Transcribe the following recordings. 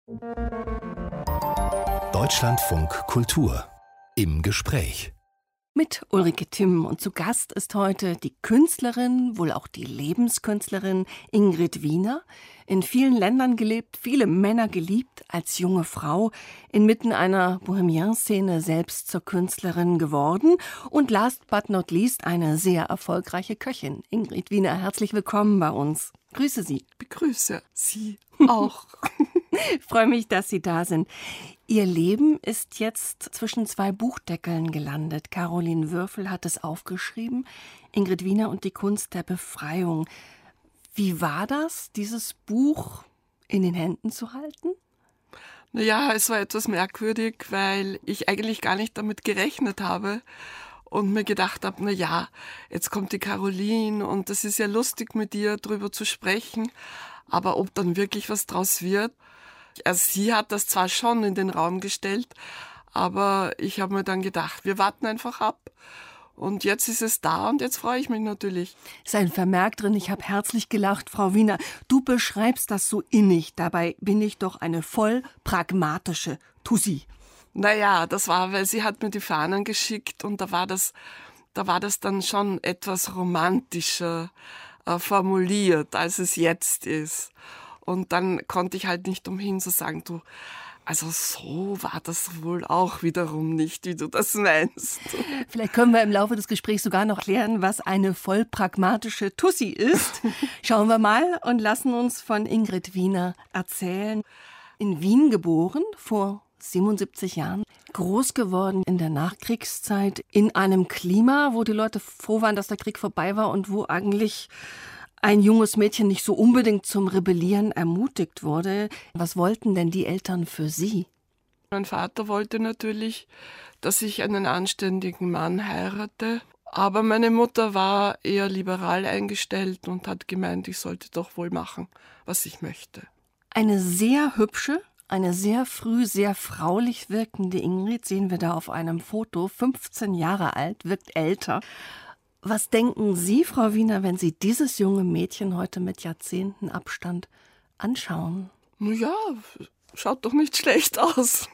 Deutschlandfunk Kultur im Gespräch. Mit Ulrike Timm, und zu Gast ist heute die Künstlerin, wohl auch die Lebenskünstlerin Ingrid Wiener. In vielen Ländern gelebt, viele Männer geliebt, als junge Frau, inmitten einer Bohemian-Szene selbst zur Künstlerin geworden und last but not least eine sehr erfolgreiche Köchin. Ingrid Wiener, herzlich willkommen bei uns. Grüße Sie. Begrüße Sie auch. Ich freue mich, dass Sie da sind. Ihr Leben ist jetzt zwischen zwei Buchdeckeln gelandet. Caroline Würfel hat es aufgeschrieben. Ingrid Wiener und die Kunst der Befreiung. Wie war das, dieses Buch in den Händen zu halten? Naja, es war etwas merkwürdig, weil ich eigentlich gar nicht damit gerechnet habe und mir gedacht habe, naja, jetzt kommt die Caroline und das ist ja lustig, mit ihr drüber zu sprechen, aber ob dann wirklich was draus wird. Also sie hat das zwar schon in den Raum gestellt, aber ich habe mir dann gedacht, wir warten einfach ab. Und jetzt ist es da und jetzt freue ich mich natürlich. Ist ein Vermerk drin, ich habe herzlich gelacht, Frau Wiener. Du beschreibst das so innig, dabei bin ich doch eine voll pragmatische Tussi. Naja, das war, weil sie hat mir die Fahnen geschickt und da war das dann schon etwas romantischer formuliert, als es jetzt ist. Und dann konnte ich halt nicht umhin zu sagen, du, also so war das wohl auch wiederum nicht, wie du das meinst. Vielleicht können wir im Laufe des Gesprächs sogar noch klären, was eine voll pragmatische Tussi ist. Schauen wir mal und lassen uns von Ingrid Wiener erzählen. In Wien geboren, vor 77 Jahren, groß geworden in der Nachkriegszeit, in einem Klima, wo die Leute froh waren, dass der Krieg vorbei war und wo eigentlich ein junges Mädchen nicht so unbedingt zum Rebellieren ermutigt wurde. Was wollten denn die Eltern für sie? Mein Vater wollte natürlich, dass ich einen anständigen Mann heirate. Aber meine Mutter war eher liberal eingestellt und hat gemeint, ich sollte doch wohl machen, was ich möchte. Eine sehr hübsche, eine sehr früh, sehr fraulich wirkende Ingrid sehen wir da auf einem Foto. 15 Jahre alt, wirkt älter. Was denken Sie, Frau Wiener, wenn Sie dieses junge Mädchen heute mit Jahrzehnten Abstand anschauen? Ja, schaut doch nicht schlecht aus.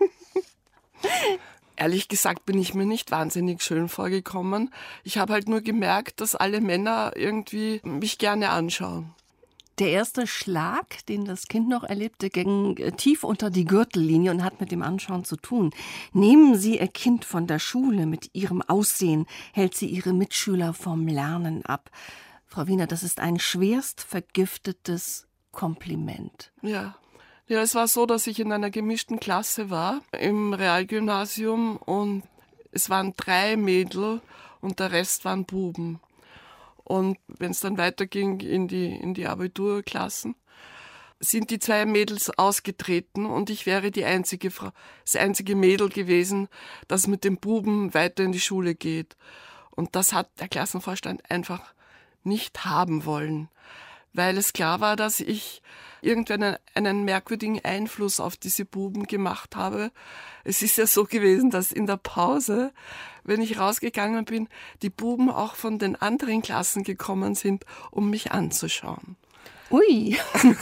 Ehrlich gesagt bin ich mir nicht wahnsinnig schön vorgekommen. Ich habe halt nur gemerkt, dass alle Männer irgendwie mich gerne anschauen. Der erste Schlag, den das Kind noch erlebte, ging tief unter die Gürtellinie und hat mit dem Anschauen zu tun. Nehmen Sie Ihr Kind von der Schule mit ihrem Aussehen, hält sie ihre Mitschüler vom Lernen ab. Frau Wiener, das ist ein schwerst vergiftetes Kompliment. Ja, es war so, dass ich in einer gemischten Klasse war, im Realgymnasium, und es waren 3 Mädel und der Rest waren Buben. Und wenn es dann weiterging in die Abiturklassen, sind die 2 Mädels ausgetreten und ich wäre das einzige Mädel gewesen, das mit dem Buben weiter in die Schule geht. Und das hat der Klassenvorstand einfach nicht haben wollen, weil es klar war, dass ich irgendwann einen merkwürdigen Einfluss auf diese Buben gemacht habe. Es ist ja so gewesen, dass in der Pause, wenn ich rausgegangen bin, die Buben auch von den anderen Klassen gekommen sind, um mich anzuschauen. Ui!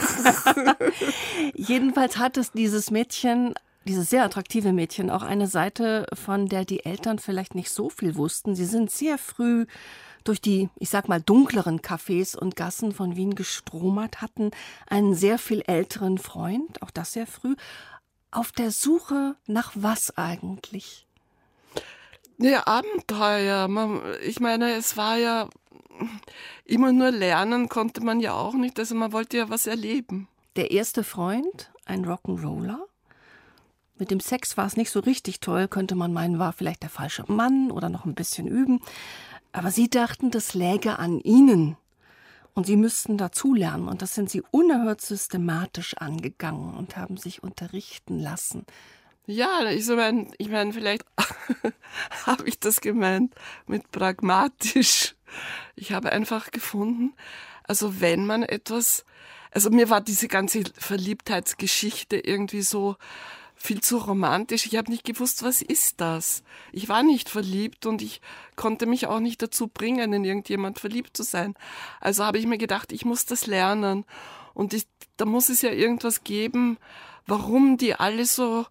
Jedenfalls hat es dieses Mädchen, dieses sehr attraktive Mädchen, auch eine Seite, von der die Eltern vielleicht nicht so viel wussten. Sie sind sehr früh durch die, ich sag mal, dunkleren Cafés und Gassen von Wien gestromert, hatten einen sehr viel älteren Freund, auch das sehr früh, auf der Suche nach was eigentlich? Ja, Abenteuer. Ich meine, es war ja immer nur lernen konnte man ja auch nicht, also man wollte ja was erleben. Der erste Freund, ein Rock'n'Roller. Mit dem Sex war es nicht so richtig toll, könnte man meinen, war vielleicht der falsche Mann oder noch ein bisschen üben. Aber sie dachten, das läge an ihnen und sie müssten dazulernen. Und das sind sie unerhört systematisch angegangen und haben sich unterrichten lassen. Ja, ich meine, vielleicht habe ich das gemeint mit pragmatisch. Ich habe einfach gefunden, also wenn man etwas, also mir war diese ganze Verliebtheitsgeschichte irgendwie so viel zu romantisch. Ich habe nicht gewusst, was ist das? Ich war nicht verliebt und ich konnte mich auch nicht dazu bringen, in irgendjemand verliebt zu sein. Also habe ich mir gedacht, ich muss das lernen. Und da muss es ja irgendwas geben, warum die alle so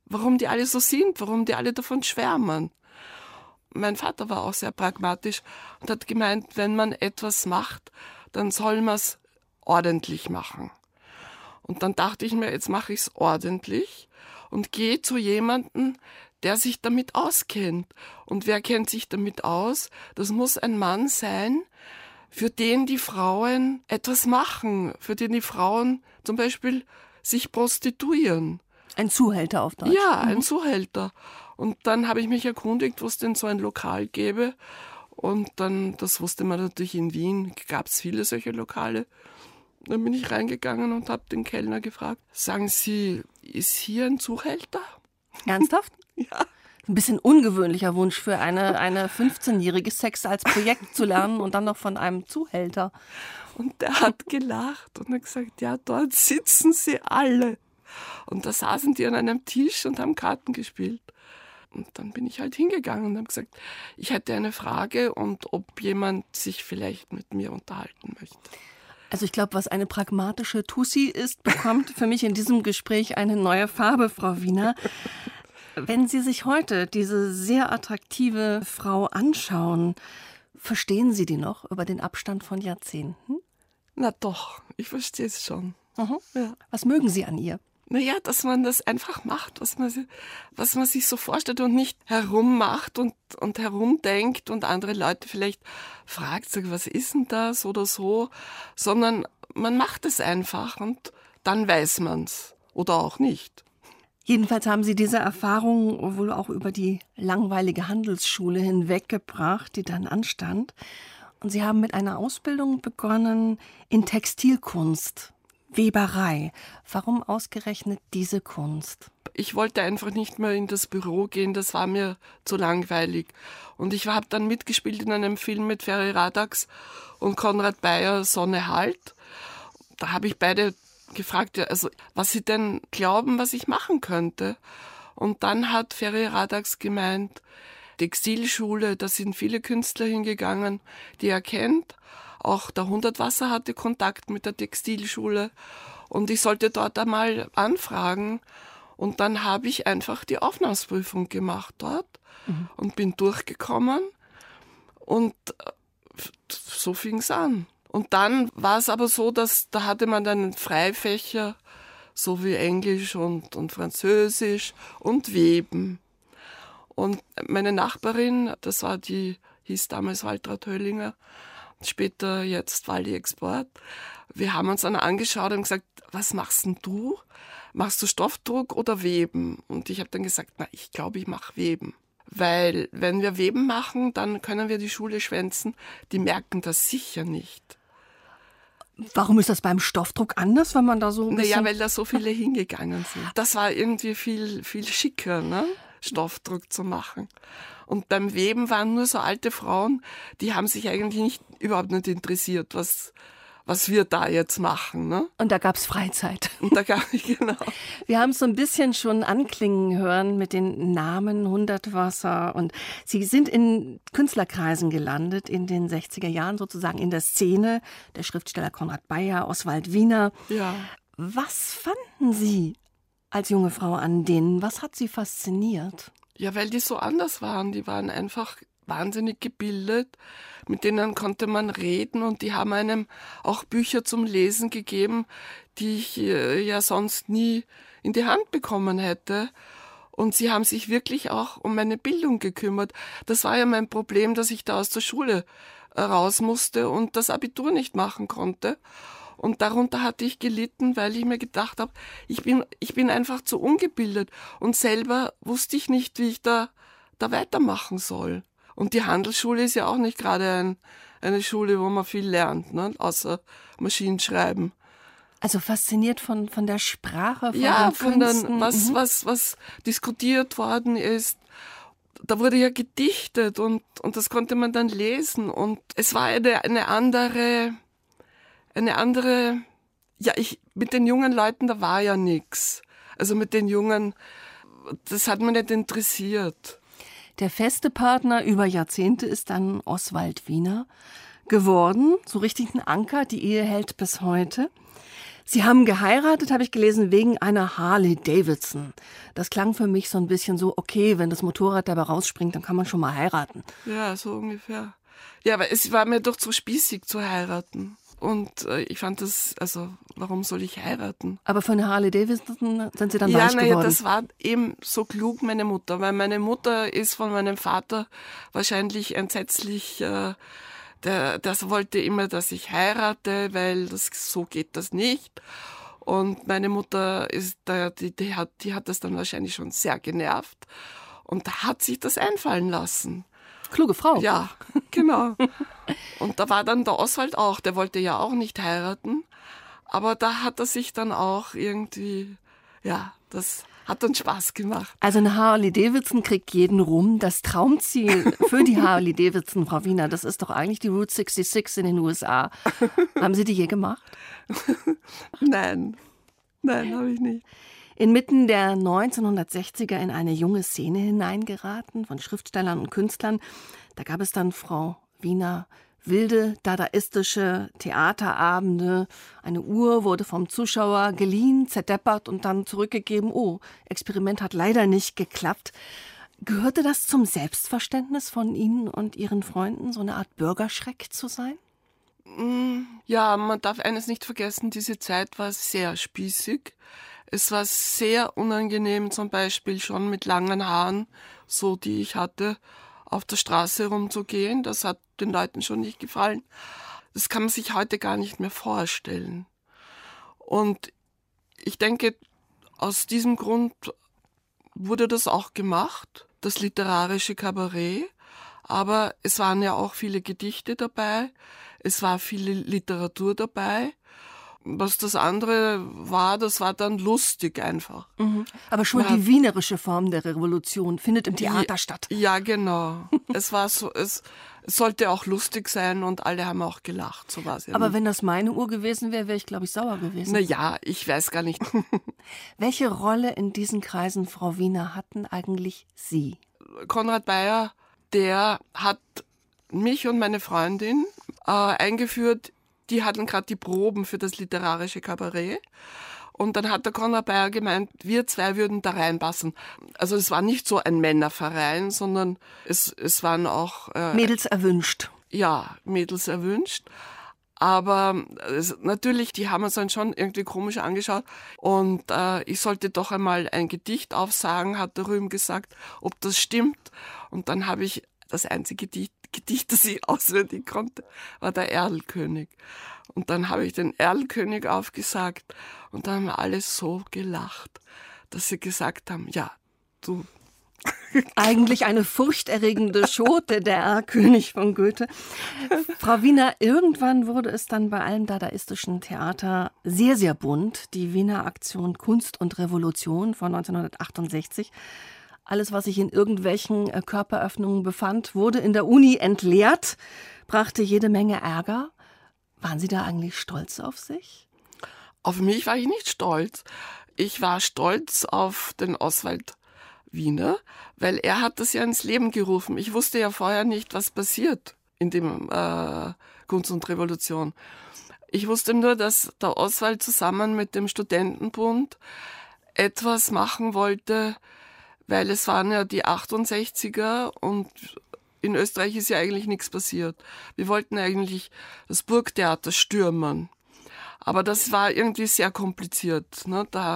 sind, warum die alle davon schwärmen. Mein Vater war auch sehr pragmatisch und hat gemeint, wenn man etwas macht, dann soll man es ordentlich machen. Und dann dachte ich mir, jetzt mache ich es ordentlich und gehe zu jemandem, der sich damit auskennt. Und wer kennt sich damit aus? Das muss ein Mann sein, für den die Frauen etwas machen, für den die Frauen zum Beispiel sich prostituieren. Ein Zuhälter auf Deutsch. Ja, ein Zuhälter. Und dann habe ich mich erkundigt, wo es denn so ein Lokal gäbe. Und dann, das wusste man natürlich, in Wien gab es viele solche Lokale. Dann bin ich reingegangen und habe den Kellner gefragt, sagen Sie, ist hier ein Zuhälter? Ernsthaft? Ja. Ein bisschen ungewöhnlicher Wunsch für eine 15-jährige, Sex als Projekt zu lernen und dann noch von einem Zuhälter. Und der hat gelacht und hat gesagt, ja, dort sitzen sie alle. Und da saßen die an einem Tisch und haben Karten gespielt. Und dann bin ich halt hingegangen und habe gesagt, ich hätte eine Frage und ob jemand sich vielleicht mit mir unterhalten möchte. Also ich glaube, was eine pragmatische Tussi ist, bekommt für mich in diesem Gespräch eine neue Farbe, Frau Wiener. Wenn Sie sich heute diese sehr attraktive Frau anschauen, verstehen Sie die noch über den Abstand von Jahrzehnten? Na doch, ich verstehe es schon. Ja. Was mögen Sie an ihr? Naja, dass man das einfach macht, was man sich so vorstellt und nicht herummacht und herumdenkt und andere Leute vielleicht fragt, was ist denn das oder so, sondern man macht es einfach und dann weiß man's oder auch nicht. Jedenfalls haben Sie diese Erfahrung wohl auch über die langweilige Handelsschule hinweggebracht, die dann anstand. Und Sie haben mit einer Ausbildung begonnen in Textilkunst. Weberei. Warum ausgerechnet diese Kunst? Ich wollte einfach nicht mehr in das Büro gehen, das war mir zu langweilig. Und ich habe dann mitgespielt in einem Film mit Ferry Radacz und Konrad Beyer, Sonne halt. Da habe ich beide gefragt, also was sie denn glauben, was ich machen könnte. Und dann hat Ferry Radacz gemeint, Textilschule, da sind viele Künstler hingegangen, die er kennt. Auch der Hundertwasser hatte Kontakt mit der Textilschule und ich sollte dort einmal anfragen. Und dann habe ich einfach die Aufnahmeprüfung gemacht dort und bin durchgekommen und so fing es an. Und dann war es aber so, dass da hatte man dann Freifächer, so wie Englisch und Französisch und Weben. Und meine Nachbarin, die hieß damals Waltraud Höllinger, später jetzt Waldi Export. Wir haben uns dann angeschaut und gesagt, was machst denn du? Machst du Stoffdruck oder Weben? Und ich habe dann gesagt, ich glaube, ich mache Weben. Weil wenn wir Weben machen, dann können wir die Schule schwänzen. Die merken das sicher nicht. Warum ist das beim Stoffdruck anders, wenn man da so ein bisschen... Naja, weil da so viele hingegangen sind. Das war irgendwie viel, viel schicker, ne? Stoffdruck zu machen. Und beim Weben waren nur so alte Frauen, die haben sich eigentlich überhaupt nicht interessiert, was wir da jetzt machen. Ne? Und da gab's Freizeit. Und da gab ich, genau. Wir haben es so ein bisschen schon anklingen hören mit den Namen Hundertwasser. Und Sie sind in Künstlerkreisen gelandet in den 60er Jahren, sozusagen in der Szene. Der Schriftsteller Konrad Beyer, Oswald Wiener. Ja. Was fanden Sie als junge Frau an denen? Was hat Sie fasziniert? Ja, weil die so anders waren. Die waren einfach wahnsinnig gebildet. Mit denen konnte man reden und die haben einem auch Bücher zum Lesen gegeben, die ich ja sonst nie in die Hand bekommen hätte. Und sie haben sich wirklich auch um meine Bildung gekümmert. Das war ja mein Problem, dass ich da aus der Schule raus musste und das Abitur nicht machen konnte. Und darunter hatte ich gelitten, weil ich mir gedacht habe, ich bin einfach zu ungebildet. Und selber wusste ich nicht, wie ich da weitermachen soll. Und die Handelsschule ist ja auch nicht gerade eine Schule, wo man viel lernt, ne? Außer Maschinenschreiben. Also fasziniert von der Sprache, von ja, den Künsten. Was diskutiert worden ist. Da wurde ja gedichtet und das konnte man dann lesen. Und es war eine andere, mit den jungen Leuten, da war ja nichts. Also mit den Jungen, das hat mich nicht interessiert. Der feste Partner über Jahrzehnte ist dann Oswald Wiener geworden. So richtig ein Anker, die Ehe hält bis heute. Sie haben geheiratet, habe ich gelesen, wegen einer Harley Davidson. Das klang für mich so ein bisschen so, okay, wenn das Motorrad dabei rausspringt, dann kann man schon mal heiraten. Ja, so ungefähr. Ja, aber es war mir doch zu spießig zu heiraten. Und ich fand das, also warum soll ich heiraten? Aber für eine Harley Davidson sind Sie dann Ja, weich geworden? das war eben so klug, meine Mutter. Weil meine Mutter ist von meinem Vater wahrscheinlich entsetzlich, das wollte immer, dass ich heirate, weil so geht das nicht. Und meine Mutter die hat das dann wahrscheinlich schon sehr genervt. Und da hat sich das einfallen lassen. Kluge Frau. Ja, genau. Und da war dann der Oswald auch, der wollte ja auch nicht heiraten, aber da hat er sich dann auch irgendwie, ja, das hat dann Spaß gemacht. Also eine Harley Davidson kriegt jeden rum. Das Traumziel für die Harley Davidson, Frau Wiener, das ist doch eigentlich die Route 66 in den USA. Haben Sie die je gemacht? Nein, habe ich nicht. Inmitten der 1960er in eine junge Szene hineingeraten von Schriftstellern und Künstlern. Da gab es dann, Frau Wiener, wilde, dadaistische Theaterabende. Eine Uhr wurde vom Zuschauer geliehen, zerdeppert und dann zurückgegeben. Oh, Experiment hat leider nicht geklappt. Gehörte das zum Selbstverständnis von Ihnen und Ihren Freunden, so eine Art Bürgerschreck zu sein? Ja, man darf eines nicht vergessen, diese Zeit war sehr spießig. Es war sehr unangenehm, zum Beispiel schon mit langen Haaren, so die ich hatte, auf der Straße rumzugehen. Das hat den Leuten schon nicht gefallen. Das kann man sich heute gar nicht mehr vorstellen. Und ich denke, aus diesem Grund wurde das auch gemacht, das literarische Kabarett. Aber es waren ja auch viele Gedichte dabei, es war viele Literatur dabei. Was das andere war, das war dann lustig einfach. Mhm. Aber schon die wienerische Form der Revolution findet im Theater statt. Ja, genau. Es war so, es sollte auch lustig sein und alle haben auch gelacht. So war es ja. Aber wenn das meine Uhr gewesen wäre, wäre ich, glaube ich, sauer gewesen. Na ja, ich weiß gar nicht. Welche Rolle in diesen Kreisen, Frau Wiener, hatten eigentlich Sie? Konrad Beyer, der hat mich und meine Freundin eingeführt. Die hatten gerade die Proben für das literarische Kabarett. Und dann hat der Konrad Beyer gemeint, wir zwei würden da reinpassen. Also es war nicht so ein Männerverein, sondern es waren auch... Mädels erwünscht. Ja, Mädels erwünscht. Aber natürlich, die haben uns dann schon irgendwie komisch angeschaut. Und ich sollte doch einmal ein Gedicht aufsagen, hat der Rühm gesagt, ob das stimmt. Und dann habe ich das einzige Gedicht, das ich auswendig konnte, war der Erlkönig. Und dann habe ich den Erlkönig aufgesagt und dann haben alle so gelacht, dass sie gesagt haben, ja, du. Eigentlich eine furchterregende Schote, der Erlkönig von Goethe. Frau Wiener, irgendwann wurde es dann bei allem dadaistischen Theater sehr, sehr bunt. Die Wiener Aktion Kunst und Revolution von 1968. Alles, was sich in irgendwelchen Körperöffnungen befand, wurde in der Uni entleert, brachte jede Menge Ärger. Waren Sie da eigentlich stolz auf sich? Auf mich war ich nicht stolz. Ich war stolz auf den Oswald Wiener, weil er hat das ja ins Leben gerufen. Ich wusste ja vorher nicht, was passiert in dem Kunst und Revolution. Ich wusste nur, dass der Oswald zusammen mit dem Studentenbund etwas machen wollte, weil es waren ja die 68er und in Österreich ist ja eigentlich nichts passiert. Wir wollten eigentlich das Burgtheater stürmen. Aber das war irgendwie sehr kompliziert. Ne? Das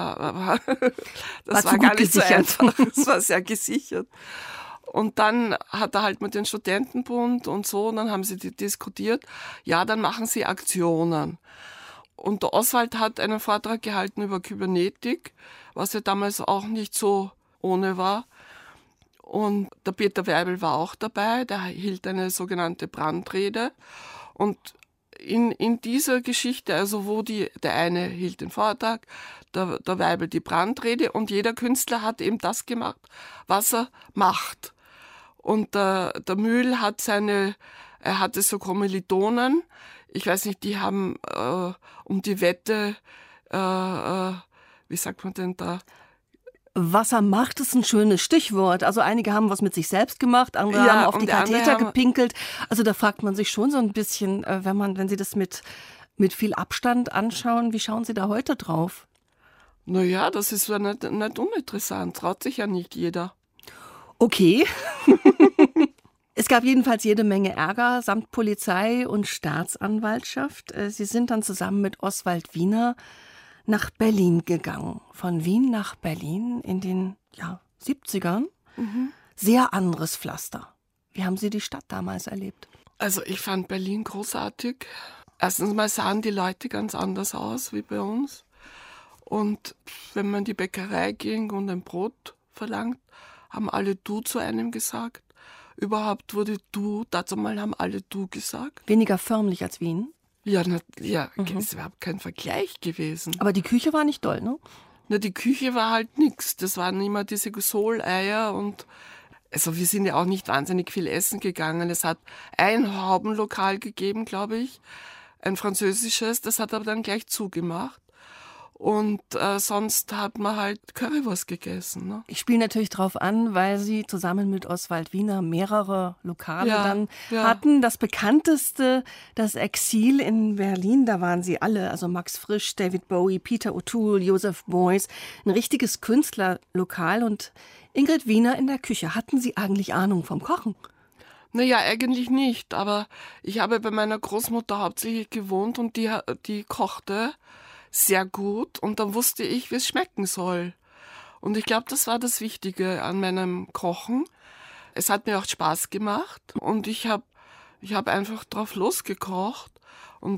war gar nicht gesichert. So einfach. Es war sehr gesichert. Und dann hat er halt mit dem Studentenbund und so, und dann haben sie diskutiert, ja, dann machen sie Aktionen. Und der Oswald hat einen Vortrag gehalten über Kybernetik, was ja damals auch nicht so ohne war. Und der Peter Weibel war auch dabei, der hielt eine sogenannte Brandrede. Und in dieser Geschichte, also wo der eine hielt den Vortrag, der Weibel die Brandrede, und jeder Künstler hat eben das gemacht, was er macht. Und der Mühl er hatte so Kommilitonen, ich weiß nicht, die haben um die Wette, wie sagt man denn da? Was er macht, ist ein schönes Stichwort. Also einige haben was mit sich selbst gemacht, andere haben auf die Katheter gepinkelt. Also da fragt man sich schon so ein bisschen, wenn Sie das mit mit viel Abstand anschauen. Wie schauen Sie da heute drauf? Naja, das ist ja nicht uninteressant. Traut sich ja nicht jeder. Okay. Es gab jedenfalls jede Menge Ärger samt Polizei und Staatsanwaltschaft. Sie sind dann zusammen mit Oswald Wiener nach Berlin gegangen. Von Wien nach Berlin in den 70ern. Sehr anderes Pflaster. Wie haben Sie die Stadt damals erlebt? Also ich fand Berlin großartig. Erstens mal sahen die Leute ganz anders aus wie bei uns. Und wenn man in die Bäckerei ging und ein Brot verlangt, haben alle du zu einem gesagt. Überhaupt wurde du, dazu mal haben alle du gesagt. Weniger förmlich als Wien? Ja, ist überhaupt kein Vergleich gewesen. Aber die Küche war nicht doll, ne? Na, die Küche war halt nix. Das waren immer diese Soleier und also wir sind ja auch nicht wahnsinnig viel essen gegangen. Es hat ein Haubenlokal gegeben, glaube ich, ein französisches, das hat aber dann gleich zugemacht. Und sonst hat man halt Currywurst gegessen. Ne? Ich spiele natürlich drauf an, weil Sie zusammen mit Oswald Wiener mehrere Lokale hatten. Das bekannteste, das Exil in Berlin, da waren Sie alle, also Max Frisch, David Bowie, Peter O'Toole, Joseph Beuys, ein richtiges Künstlerlokal und Ingrid Wiener in der Küche. Hatten Sie eigentlich Ahnung vom Kochen? Naja, eigentlich nicht, aber ich habe bei meiner Großmutter hauptsächlich gewohnt und die kochte sehr gut und dann wusste ich, wie es schmecken soll. Und ich glaube, das war das Wichtige an meinem Kochen. Es hat mir auch Spaß gemacht und ich hab einfach drauf losgekocht und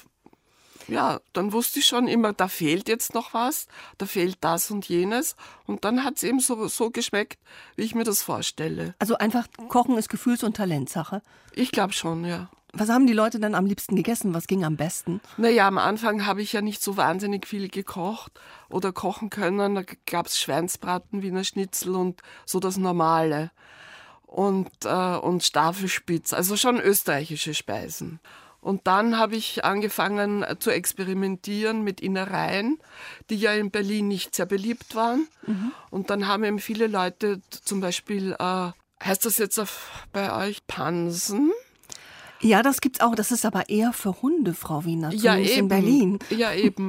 ja, dann wusste ich schon immer, da fehlt jetzt noch was, da fehlt das und jenes und dann hat es eben so geschmeckt, wie ich mir das vorstelle. Also einfach Kochen ist Gefühls- und Talentsache? Ich glaube schon, ja. Was haben die Leute dann am liebsten gegessen? Was ging am besten? Naja, am Anfang habe ich ja nicht so wahnsinnig viel gekocht oder kochen können. Da gab es Schweinsbraten, Wiener Schnitzel und so das Normale. Und Staffelspitz, also schon österreichische Speisen. Und dann habe ich angefangen zu experimentieren mit Innereien, die ja in Berlin nicht sehr beliebt waren. Und dann haben eben viele Leute zum Beispiel, heißt das jetzt bei euch Pansen? Ja, das gibt's auch. Das ist aber eher für Hunde, Frau Wiener, ja, zumindest eben, in Berlin. Ja, eben.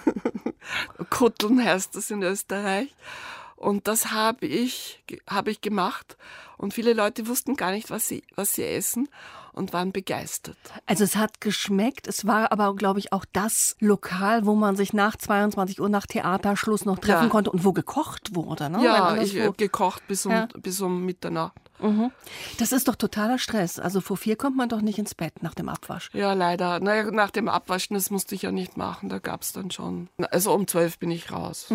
Kutteln heißt das in Österreich. Und das habe ich gemacht. Und viele Leute wussten gar nicht, was sie essen und waren begeistert. Also es hat geschmeckt. Es war aber, glaube ich, auch das Lokal, wo man sich nach 22 Uhr, nach Theaterschluss noch treffen konnte und wo gekocht wurde. Ne? Ja, ich habe gekocht bis um Mitternacht. Das ist doch totaler Stress. Also vor 4 kommt man doch nicht ins Bett nach dem Abwasch. Ja, leider. Naja, nach dem Abwaschen, das musste ich ja nicht machen. Da gab es dann schon. Also um 12 bin ich raus.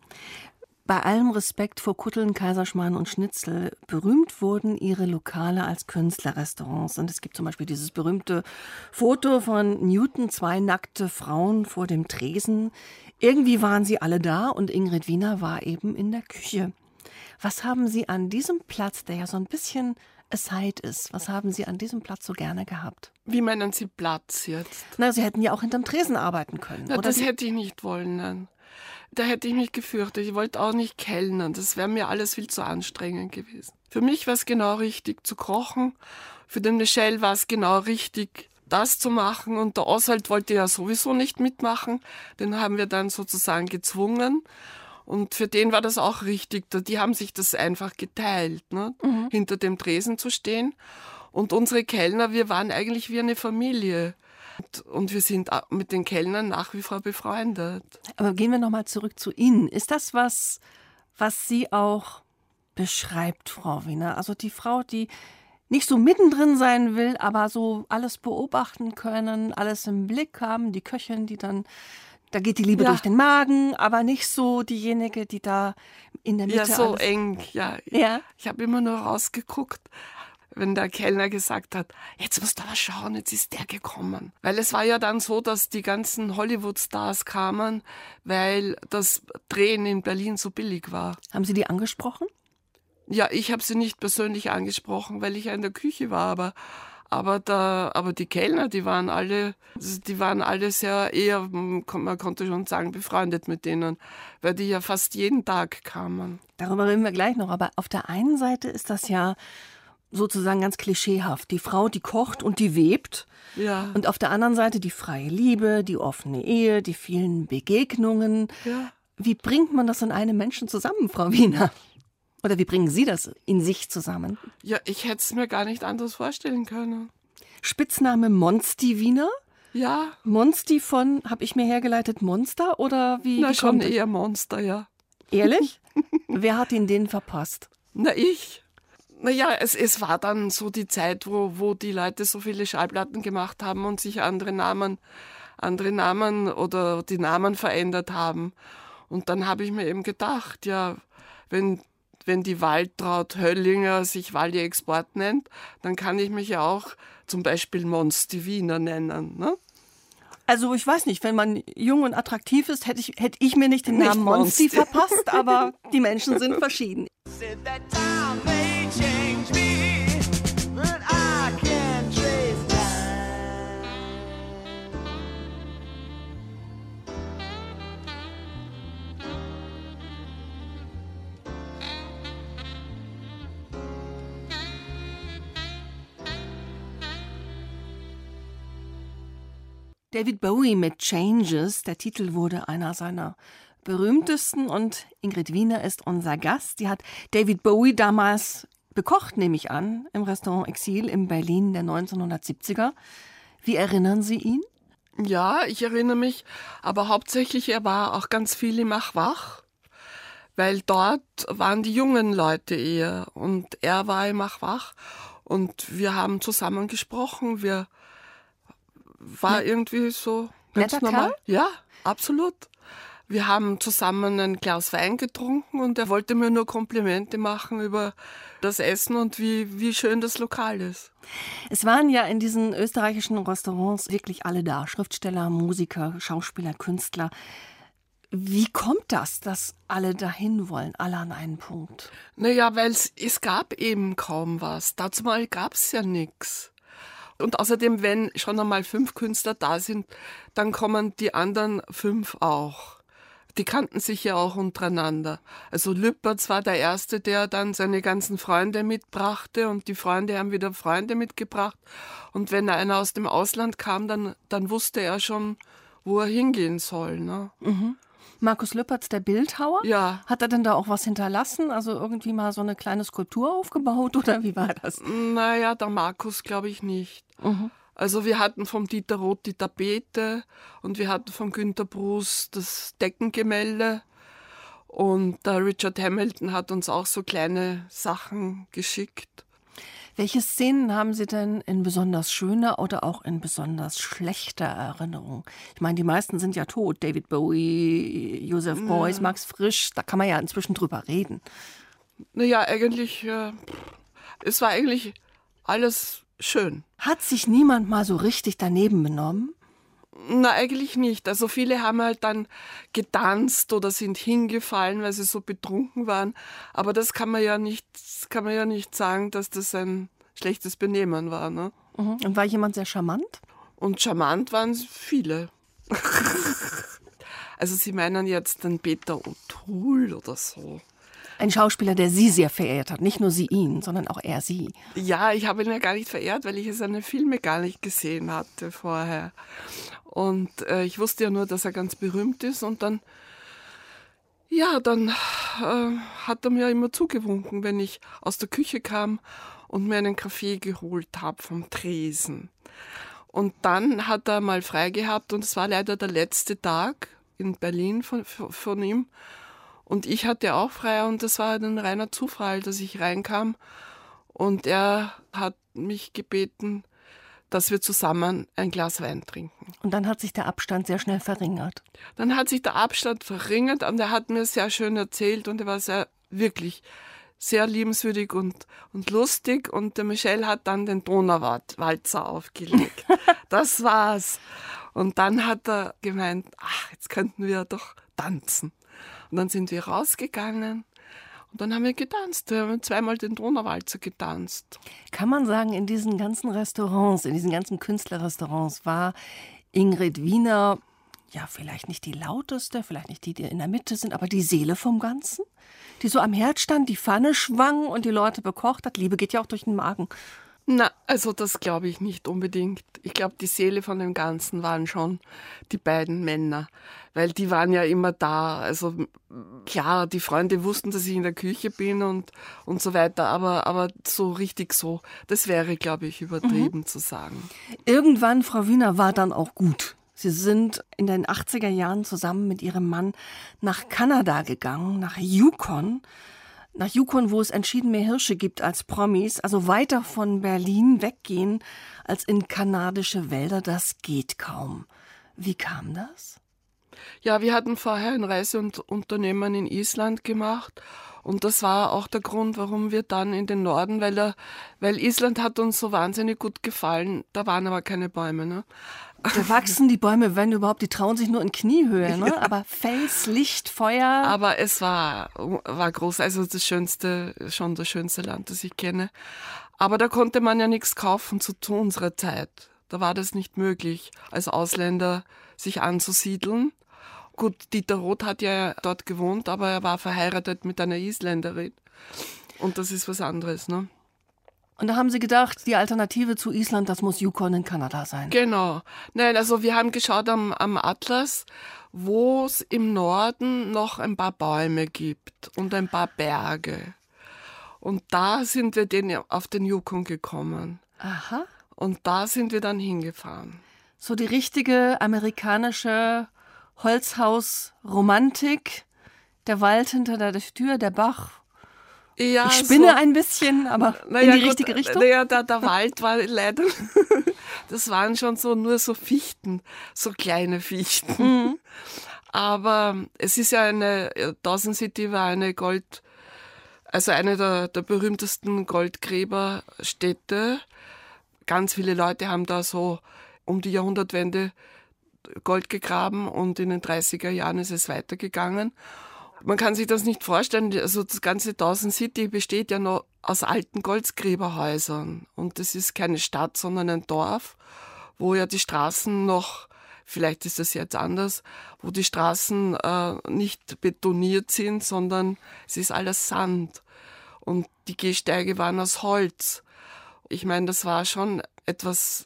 Bei allem Respekt vor Kutteln, Kaiserschmarrn und Schnitzel, berühmt wurden ihre Lokale als Künstlerrestaurants. Und es gibt zum Beispiel dieses berühmte Foto von Newton, 2 nackte Frauen vor dem Tresen. Irgendwie waren sie alle da und Ingrid Wiener war eben in der Küche. Was haben Sie an diesem Platz, der ja so ein bisschen aside ist, was haben Sie an diesem Platz so gerne gehabt? Wie meinen Sie Platz jetzt? Na, Sie hätten ja auch hinterm Tresen arbeiten können. Na, oder? das hätte ich nicht wollen, nein. Da hätte ich mich gefürchtet. Ich wollte auch nicht kellnern. Das wäre mir alles viel zu anstrengend gewesen. Für mich war es genau richtig zu kochen. Für den Michel war es genau richtig, das zu machen. Und der Oswald wollte ja sowieso nicht mitmachen. Den haben wir dann sozusagen gezwungen. Und für den war das auch richtig. Die haben sich das einfach geteilt, ne? Hinter dem Tresen zu stehen. Und unsere Kellner, wir waren eigentlich wie eine Familie. Und wir sind mit den Kellnern nach wie vor befreundet. Aber gehen wir nochmal zurück zu Ihnen. Ist das was Sie auch beschreibt, Frau Wiener? Also die Frau, die nicht so mittendrin sein will, aber so alles beobachten können, alles im Blick haben. Die Köchin, die dann, da geht die Liebe durch den Magen, aber nicht so diejenige, die da in der Mitte. Ja, so alles eng, ja. Ich habe immer nur rausgeguckt, wenn der Kellner gesagt hat, jetzt musst du aber schauen, jetzt ist der gekommen. Weil es war ja dann so, dass die ganzen Hollywood-Stars kamen, weil das Drehen in Berlin so billig war. Haben Sie die angesprochen? Ja, ich habe sie nicht persönlich angesprochen, weil ich ja in der Küche war, aber die Kellner, die waren alle sehr eher, man konnte schon sagen, befreundet mit denen, weil die ja fast jeden Tag kamen. Darüber reden wir gleich noch, aber auf der einen Seite ist das ja sozusagen ganz klischeehaft. Die Frau, die kocht und die webt. Ja. Und auf der anderen Seite die freie Liebe, die offene Ehe, die vielen Begegnungen. Ja. Wie bringt man das in einem Menschen zusammen, Frau Wiener? Oder wie bringen Sie das in sich zusammen? Ja, ich hätte es mir gar nicht anders vorstellen können. Spitzname Monsti Wiener? Ja, Monsti von, habe ich mir hergeleitet, Monster? Oder wie? na wie schon kommt es? eher Monster, ja. Ehrlich? Wer hat Ihnen den verpasst? Na, ich. Naja, es war dann so die Zeit, wo die Leute so viele Schallplatten gemacht haben und sich andere Namen oder die Namen verändert haben. Und dann habe ich mir eben gedacht, ja, wenn die Waltraud Höllinger sich Waldi Export nennt, dann kann ich mich ja auch zum Beispiel Monsti Wiener nennen. Ne? Also ich weiß nicht, wenn man jung und attraktiv ist, hätte ich mir nicht den Namen Monsti verpasst, aber die Menschen sind verschieden. Said that time may change me, but I can't trace time. David Bowie mit Changes, der Titel wurde einer seiner berühmtesten und Ingrid Wiener ist unser Gast. Die hat David Bowie damals bekocht, nehme ich an, im Restaurant Exil in Berlin der 1970er. Wie erinnern Sie ihn? Ja, ich erinnere mich, aber hauptsächlich, er war auch ganz viel im Ach-Wach, weil dort waren die jungen Leute eher und er war im Ach-Wach und wir haben zusammen gesprochen, war irgendwie so ganz Netter normal. Kerl? Ja, absolut. Wir haben zusammen ein Glas Wein getrunken und er wollte mir nur Komplimente machen über das Essen und wie schön das Lokal ist. Es waren ja in diesen österreichischen Restaurants wirklich alle da. Schriftsteller, Musiker, Schauspieler, Künstler. Wie kommt das, dass alle dahin wollen, alle an einen Punkt? Naja, weil es gab eben kaum was. Dazu mal gab es ja nichts. Und außerdem, wenn schon einmal 5 Künstler da sind, dann kommen die anderen 5 auch. Die kannten sich ja auch untereinander. Also Lüpertz war der Erste, der dann seine ganzen Freunde mitbrachte und die Freunde haben wieder Freunde mitgebracht. Und wenn einer aus dem Ausland kam, dann wusste er schon, wo er hingehen soll. Ne? Markus Lüpertz, der Bildhauer? Ja. Hat er denn da auch was hinterlassen? Also irgendwie mal so eine kleine Skulptur aufgebaut oder wie war das? Naja, der Markus glaube ich nicht. Also wir hatten vom Dieter Roth die Tapete und wir hatten von Günter Brus das Deckengemälde und der Richard Hamilton hat uns auch so kleine Sachen geschickt. Welche Szenen haben Sie denn in besonders schöner oder auch in besonders schlechter Erinnerung? Ich meine, die meisten sind ja tot. David Bowie, Joseph Beuys, Max Frisch, da kann man ja inzwischen drüber reden. Naja, eigentlich, es war eigentlich alles schön. Hat sich niemand mal so richtig daneben benommen? Na, eigentlich nicht. Also viele haben halt dann getanzt oder sind hingefallen, weil sie so betrunken waren. Aber das kann man ja nicht sagen, dass das ein schlechtes Benehmen war. Ne? Und war jemand sehr charmant? Und charmant waren viele. Also Sie meinen jetzt den Peter O'Toole oder so. Ein Schauspieler, der Sie sehr verehrt hat. Nicht nur Sie ihn, sondern auch er Sie. Ja, ich habe ihn ja gar nicht verehrt, weil ich seine Filme gar nicht gesehen hatte vorher. Und ich wusste ja nur, dass er ganz berühmt ist. Und dann hat er mir immer zugewunken, wenn ich aus der Küche kam und mir einen Kaffee geholt habe vom Tresen. Und dann hat er mal frei gehabt und es war leider der letzte Tag in Berlin von ihm. Und ich hatte auch frei und das war ein reiner Zufall, dass ich reinkam. Und er hat mich gebeten, dass wir zusammen ein Glas Wein trinken. Und dann hat sich der Abstand sehr schnell verringert. Dann hat sich der Abstand verringert und er hat mir sehr schön erzählt und er war wirklich sehr liebenswürdig und lustig. Und der Michel hat dann den Donauwalzer aufgelegt. Das war's. Und dann hat er gemeint, jetzt könnten wir doch tanzen. Und dann sind wir rausgegangen und dann haben wir getanzt. Wir haben 2-mal den Donauwalzer getanzt. Kann man sagen, in diesen ganzen Restaurants, in diesen ganzen Künstlerrestaurants war Ingrid Wiener ja, vielleicht nicht die lauteste, vielleicht nicht die, die in der Mitte sind, aber die Seele vom Ganzen? Die so am Herd stand, die Pfanne schwang und die Leute bekocht hat. Liebe geht ja auch durch den Magen. Na, also das glaube ich nicht unbedingt. Ich glaube, die Seele von dem Ganzen waren schon die beiden Männer, weil die waren ja immer da. Also klar, die Freunde wussten, dass ich in der Küche bin und so weiter, aber so richtig so, das wäre, glaube ich, übertrieben zu sagen. Irgendwann, Frau Wiener, war dann auch gut. Sie sind in den 80er Jahren zusammen mit ihrem Mann nach Kanada gegangen, nach Yukon. Nach Yukon, wo es entschieden mehr Hirsche gibt als Promis, also weiter von Berlin weggehen als in kanadische Wälder, das geht kaum. Wie kam das? Ja, wir hatten vorher ein Reiseunternehmen in Island gemacht und das war auch der Grund, warum wir dann in den Norden, weil Island hat uns so wahnsinnig gut gefallen, da waren aber keine Bäume, ne? Da wachsen die Bäume, wenn überhaupt, die trauen sich nur in Kniehöhe, ne? Aber Fels, Licht, Feuer. Aber es war groß, also schon das schönste Land, das ich kenne. Aber da konnte man ja nichts kaufen zu unserer Zeit. Da war das nicht möglich, als Ausländer sich anzusiedeln. Gut, Dieter Roth hat ja dort gewohnt, aber er war verheiratet mit einer Isländerin. Und das ist was anderes, ne? Und da haben Sie gedacht, die Alternative zu Island, das muss Yukon in Kanada sein. Genau. Nein, also wir haben geschaut am Atlas, wo es im Norden noch ein paar Bäume gibt und ein paar Berge. Und da sind wir auf den Yukon gekommen. Aha. Und da sind wir dann hingefahren. So die richtige amerikanische Holzhaus-Romantik. Der Wald hinter der Tür, der Bach. Ja, ich spinne ein bisschen, aber in die richtige Richtung? Naja, der Wald war leider, das waren schon nur so Fichten, so kleine Fichten. Mhm. Aber es ist ja Dawson City war eine der berühmtesten Goldgräberstädte. Ganz viele Leute haben da so um die Jahrhundertwende Gold gegraben und in den 30er Jahren ist es weitergegangen. Man kann sich das nicht vorstellen, also das ganze Dawson City besteht ja noch aus alten Goldgräberhäusern und das ist keine Stadt, sondern ein Dorf, wo ja die Straßen noch, vielleicht ist das jetzt anders, wo die Straßen nicht betoniert sind, sondern es ist alles Sand und die Gehsteige waren aus Holz. Ich meine, das war schon etwas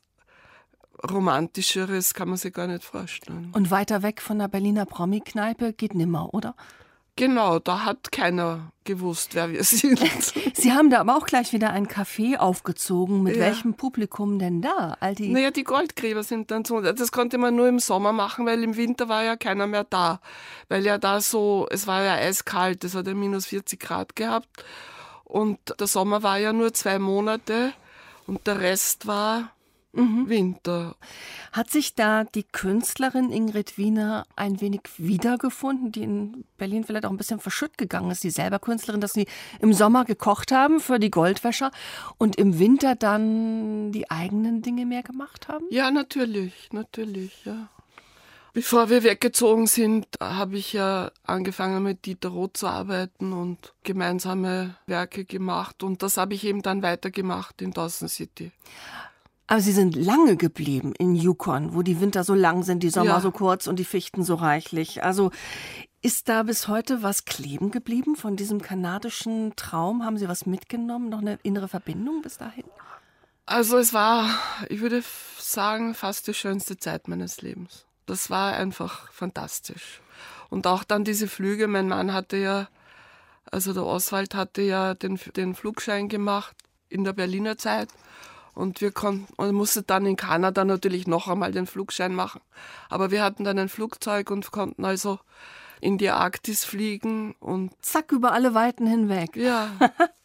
Romantischeres, kann man sich gar nicht vorstellen. Und weiter weg von der Berliner Promi-Kneipe geht nimmer, oder? Genau, da hat keiner gewusst, wer wir sind. Sie haben da aber auch gleich wieder ein Café aufgezogen. Mit Ja. welchem Publikum denn da? Naja, die Goldgräber sind dann so. Das konnte man nur im Sommer machen, weil im Winter war ja keiner mehr da. Weil ja da so, es war ja eiskalt, es hat ja minus 40 Grad gehabt. Und der Sommer war ja nur 2 Monate und der Rest war Winter. Hat sich da die Künstlerin Ingrid Wiener ein wenig wiedergefunden, die in Berlin vielleicht auch ein bisschen verschütt gegangen ist, die selber Künstlerin, dass sie im Sommer gekocht haben für die Goldwäscher und im Winter dann die eigenen Dinge mehr gemacht haben? Ja, natürlich, ja. Bevor wir weggezogen sind, habe ich ja angefangen mit Dieter Roth zu arbeiten und gemeinsame Werke gemacht und das habe ich eben dann weitergemacht in Dawson City. Aber Sie sind lange geblieben in Yukon, wo die Winter so lang sind, die Sommer Ja. so kurz und die Fichten so reichlich. Also ist da bis heute was kleben geblieben von diesem kanadischen Traum? Haben Sie was mitgenommen? Noch eine innere Verbindung bis dahin? Also es war, ich würde sagen, fast die schönste Zeit meines Lebens. Das war einfach fantastisch. Und auch dann diese Flüge, mein Mann hatte ja, also der Oswald hatte ja den Flugschein gemacht in der Berliner Zeit. Und man musste dann in Kanada natürlich noch einmal den Flugschein machen. Aber wir hatten dann ein Flugzeug und konnten also in die Arktis fliegen und Zack, über alle Weiten hinweg. ja.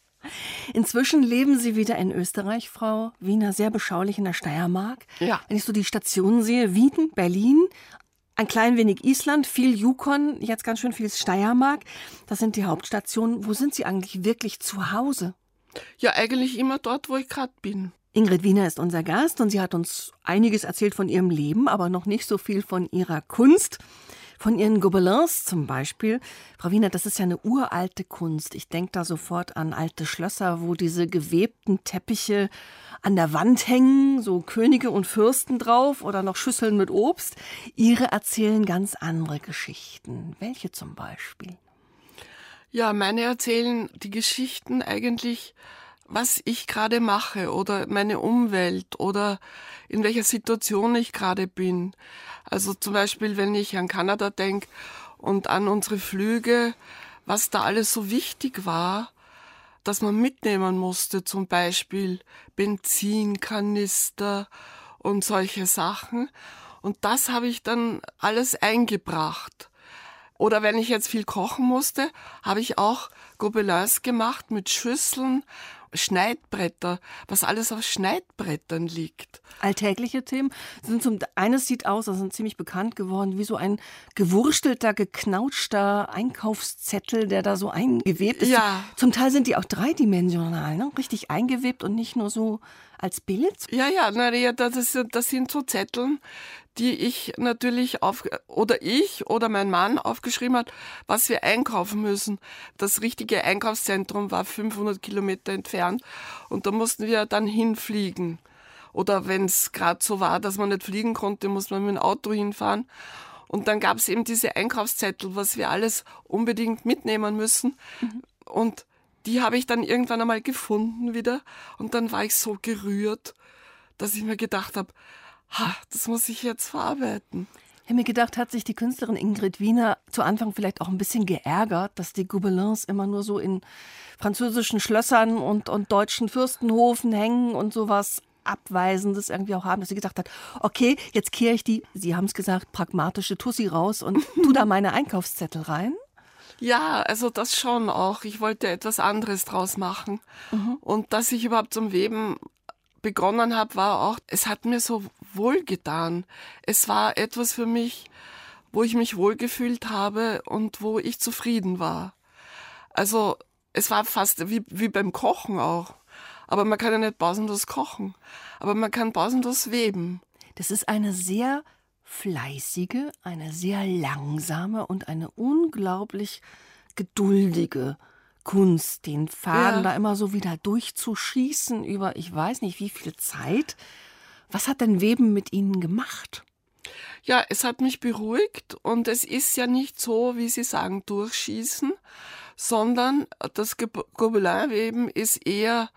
Inzwischen leben Sie wieder in Österreich, Frau Wiener, sehr beschaulich in der Steiermark. Ja. Wenn ich so die Stationen sehe, Wien, Berlin, ein klein wenig Island, viel Yukon, jetzt ganz schön viel Steiermark. Das sind die Hauptstationen. Wo sind Sie eigentlich wirklich zu Hause? Ja, eigentlich immer dort, wo ich gerade bin. Ingrid Wiener ist unser Gast und sie hat uns einiges erzählt von ihrem Leben, aber noch nicht so viel von ihrer Kunst. Von Ihren Gobelins zum Beispiel, Frau Wiener, das ist ja eine uralte Kunst. Ich denke da sofort an alte Schlösser, wo diese gewebten Teppiche an der Wand hängen, so Könige und Fürsten drauf oder noch Schüsseln mit Obst. Ihre erzählen ganz andere Geschichten. Welche zum Beispiel? Ja, meine erzählen die Geschichten eigentlich, was ich gerade mache oder meine Umwelt oder in welcher Situation ich gerade bin. Also zum Beispiel, wenn ich an Kanada denke und an unsere Flüge, was da alles so wichtig war, dass man mitnehmen musste, zum Beispiel Benzinkanister und solche Sachen. Und das habe ich dann alles eingebracht. Oder wenn ich jetzt viel kochen musste, habe ich auch Gobelins gemacht mit Schüsseln, Schneidbretter, was alles auf Schneidbrettern liegt. Alltägliche Themen sind eines sieht aus, das sind ziemlich bekannt geworden, wie so ein gewurstelter, geknautschter Einkaufszettel, der da so eingewebt ist. Ja. Zum Teil sind die auch dreidimensional, ne? Richtig eingewebt und nicht nur so als Bild. Ja, das sind so Zetteln, die ich natürlich oder mein Mann aufgeschrieben hat, was wir einkaufen müssen. Das richtige Einkaufszentrum war 500 Kilometer entfernt und da mussten wir dann hinfliegen. Oder wenn es gerade so war, dass man nicht fliegen konnte, musste man mit dem Auto hinfahren. Und dann gab es eben diese Einkaufszettel, was wir alles unbedingt mitnehmen müssen. Und die habe ich dann irgendwann einmal gefunden wieder. Und dann war ich so gerührt, dass ich mir gedacht habe, das muss ich jetzt verarbeiten. Ich habe mir gedacht, hat sich die Künstlerin Ingrid Wiener zu Anfang vielleicht auch ein bisschen geärgert, dass die Gobelins immer nur so in französischen Schlössern und deutschen Fürstenhofen hängen und sowas Abweisendes irgendwie auch haben, dass sie gesagt hat, okay, jetzt kehre ich die, Sie haben es gesagt, pragmatische Tussi raus und tu da meine Einkaufszettel rein? Ja, also das schon auch. Ich wollte etwas anderes draus machen. Und dass ich überhaupt zum Weben begonnen habe, war auch, es hat mir so wohlgetan. Es war etwas für mich, wo ich mich wohlgefühlt habe und wo ich zufrieden war. Also es war fast wie beim Kochen auch. Aber man kann ja nicht pausenlos kochen. Aber man kann pausenlos weben. Das ist eine sehr fleißige, eine sehr langsame und eine unglaublich geduldige Kunst, den Faden da immer so wieder durchzuschießen über ich weiß nicht wie viel Zeit. Was hat denn Weben mit Ihnen gemacht? Ja, es hat mich beruhigt und es ist ja nicht so, wie Sie sagen, durchschießen, sondern das Gobelinweben ist eher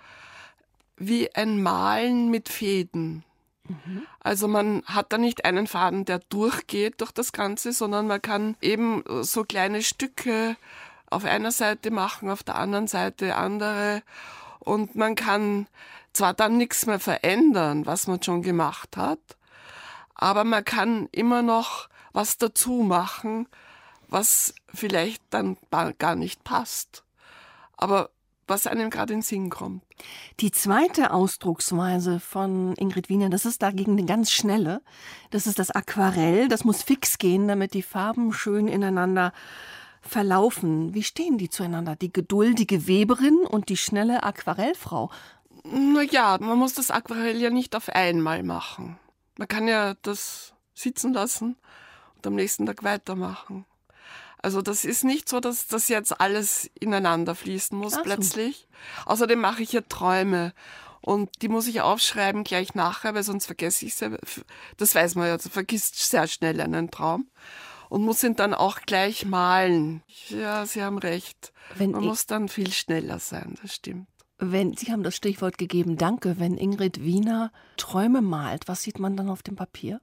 wie ein Malen mit Fäden. Also man hat da nicht einen Faden, der durchgeht durch das Ganze, sondern man kann eben so kleine Stücke auf einer Seite machen, auf der anderen Seite andere. Und man kann zwar dann nichts mehr verändern, was man schon gemacht hat, aber man kann immer noch was dazu machen, was vielleicht dann gar nicht passt. Aber was einem gerade in den Sinn kommt. Die zweite Ausdrucksweise von Ingrid Wiener, das ist dagegen eine ganz schnelle. Das ist das Aquarell. Das muss fix gehen, damit die Farben schön ineinander verlaufen. Wie stehen die zueinander? Die geduldige Weberin und die schnelle Aquarellfrau. Naja, man muss das Aquarell ja nicht auf einmal machen. Man kann ja das sitzen lassen und am nächsten Tag weitermachen. Also das ist nicht so, dass das jetzt alles ineinander fließen muss plötzlich. Außerdem mache ich ja Träume und die muss ich aufschreiben gleich nachher, weil sonst vergesse ich sie. Das weiß man ja, du vergisst sehr schnell einen Traum und muss ihn dann auch gleich malen. Ja, Sie haben recht. Man muss dann viel schneller sein, das stimmt. Sie haben das Stichwort gegeben, danke. Wenn Ingrid Wiener Träume malt, was sieht man dann auf dem Papier?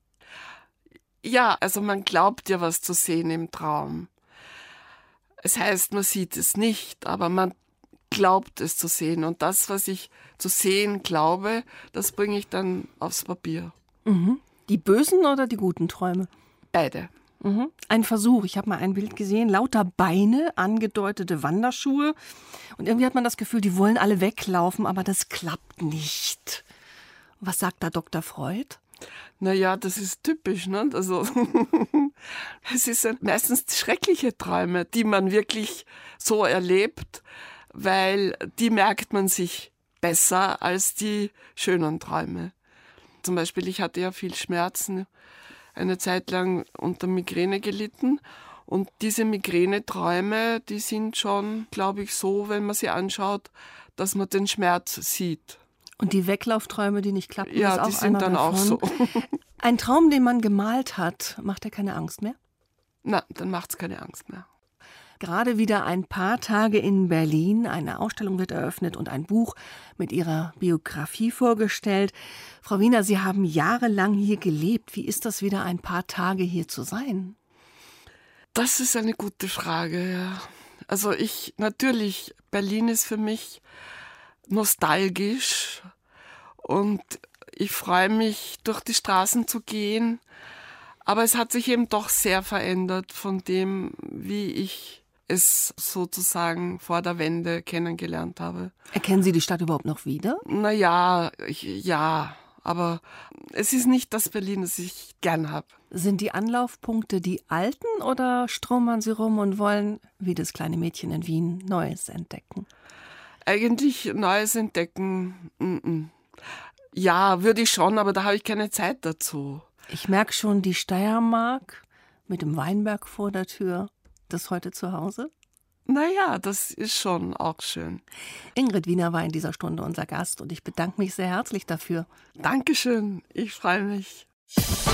Ja, also man glaubt ja was zu sehen im Traum. Es heißt, man sieht es nicht, aber man glaubt es zu sehen. Und das, was ich zu sehen glaube, das bringe ich dann aufs Papier. Die bösen oder die guten Träume? Beide. Ein Versuch. Ich habe mal ein Bild gesehen. Lauter Beine, angedeutete Wanderschuhe. Und irgendwie hat man das Gefühl, die wollen alle weglaufen, aber das klappt nicht. Was sagt da Dr. Freud? Naja, das ist typisch, ne? Also es sind meistens schreckliche Träume, die man wirklich so erlebt, weil die merkt man sich besser als die schönen Träume. Zum Beispiel, ich hatte ja viel Schmerzen, eine Zeit lang unter Migräne gelitten. Und diese Migräneträume, die sind schon, glaube ich, so, wenn man sie anschaut, dass man den Schmerz sieht. Und die Weglauftträume, die nicht klappen, Ja, ist auch die sind einer dann davon. auch so. Ein Traum, den man gemalt hat, macht er keine Angst mehr? Na, dann macht es keine Angst mehr. Gerade wieder ein paar Tage in Berlin. Eine Ausstellung wird eröffnet und ein Buch mit Ihrer Biografie vorgestellt. Frau Wiener, Sie haben jahrelang hier gelebt. Wie ist das, wieder ein paar Tage hier zu sein? Das ist eine gute Frage, ja. Also natürlich, Berlin ist für mich nostalgisch und ich freue mich, durch die Straßen zu gehen. Aber es hat sich eben doch sehr verändert von dem, wie ich es sozusagen vor der Wende kennengelernt habe. Erkennen Sie die Stadt überhaupt noch wieder? Naja, ja, aber es ist nicht das Berlin, das ich gern habe. Sind die Anlaufpunkte die alten oder stromern Sie rum und wollen, wie das kleine Mädchen in Wien, Neues entdecken? Eigentlich Neues entdecken, ja, würde ich schon, aber da habe ich keine Zeit dazu. Ich merke schon, die Steiermark mit dem Weinberg vor der Tür, das heute zu Hause? Naja, das ist schon auch schön. Ingrid Wiener war in dieser Stunde unser Gast und ich bedanke mich sehr herzlich dafür. Dankeschön, ich freue mich.